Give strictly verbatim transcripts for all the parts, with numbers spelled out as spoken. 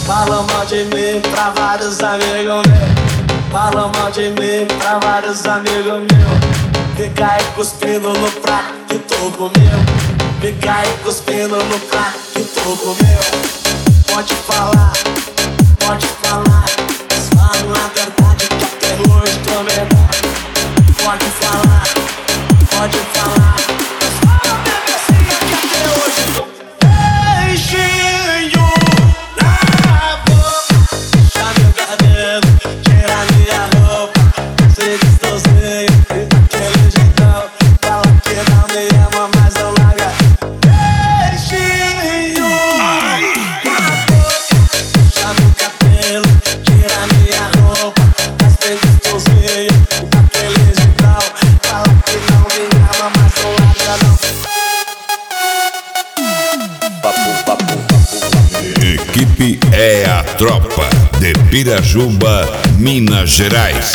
Fala mal de mim pra vários amigos meus. Fala mal de mim pra vários amigos meus. Fica aí cuspindo no prato que tu comeu. Fica aí cuspindo no prato que tu comeu. Pode falar, pode falar, mas fala a verdade que até hoje tô medado. Pode falar, pode falar, mas fala a bebecinha que até hoje tô beijinho na boca. Deixa meu cabelo, tira minha roupa. Se distorcer e daquele jeitão. Fala que não me ama, mas não larga. Beijinho na boca. Deixa meu cabelo, tira minha roupa. Mas se distorcer e daquele jeitão. Fala que não me ama, mas não larga não. Papo, papo, papo, papo. Equipe é a tropa de Pirajuba, Minas Gerais.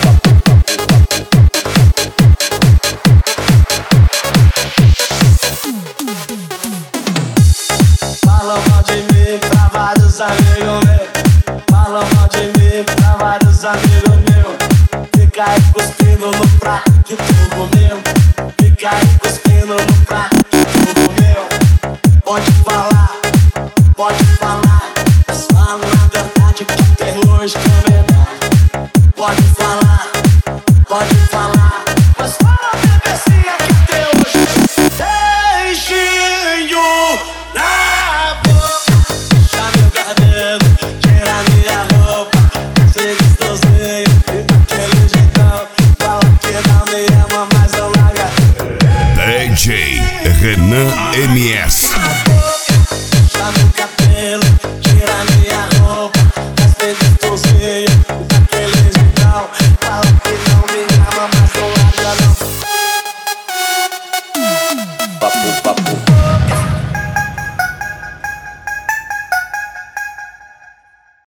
Fala mal de mim pra vários amigos meus. Fala mal de mim pra vários amigos meus. Fica aí cuspindo no prato que tu comeu. Fica aí cuspindo no prato que tu comeu. Pode falar, pode falar, mas fala a verdade que até hoje tô medado. Pode falar, pode falar, mas fala a bebecinha que até hoje. Beijinho na boca. Deixa meu cabelo, tira minha roupa. Se distorcer e daquele jeitão. Fala que não me ama, mas não larga. D J Renan M S.